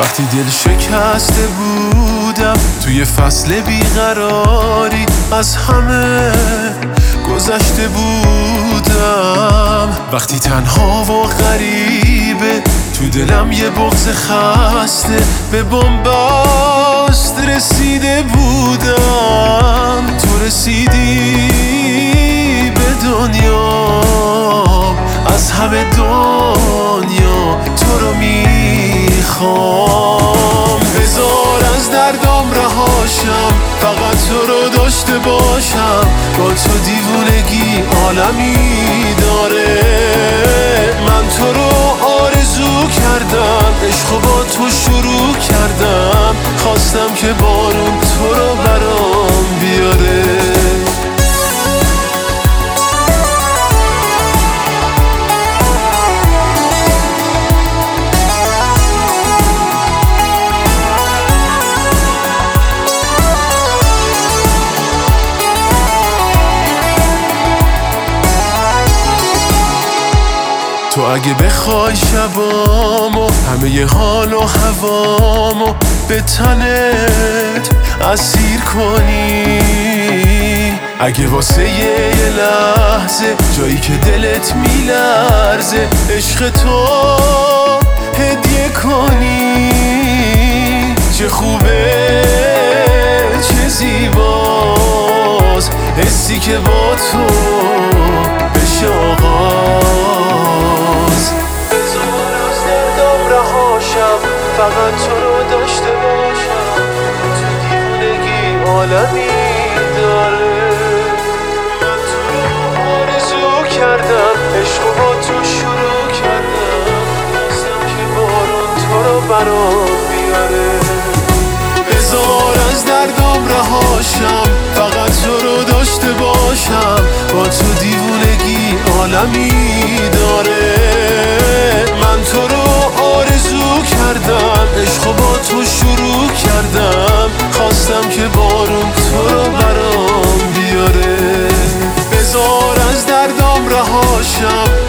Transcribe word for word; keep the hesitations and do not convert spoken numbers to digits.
وقتی دل شکسته بودم توی فصل بیقراری، از همه گذشته بودم. وقتی تنها و غریبه تو دلم یه بغض خسته به بنبست رسیده بودم. تو رسیدی به دنیا، از همه دنیا تو رو میخوام. بذار از دردام رهاشم، فقط تو رو داشته باشم. با تو دیوونگی عالمی داره. من تو رو آرزو کردم، عشقو با تو شروع کردم. خواستم که بارون تو رو برام بیاره. تو اگه بخوای شبامو، همه ی حال و هوامو به تنت اسیر کنی، اگه واسه یه لحظه جایی که دلت میلرزه عشق تو هدیه کنی. چه خوبه چه زیباست حسی که با تو بشه آغاز. بذار از دردم رهاشم، فقط تو رو داشته باشم. تو دیوونگی عالمی داره. من تو رو آرزو کردم، عشقو با تو شروع کردم. خواستم که بارون تو رو برام بیاره. بذار از دردم رهاشم، فقط تو رو داشته باشم. با تو دیوونگی عالمی داره. من تو رو آرزو کردم، عشقو با تو شروع کردم. خواستم که بارون تو رو برام بیاره. بذار از دردم رهاشم،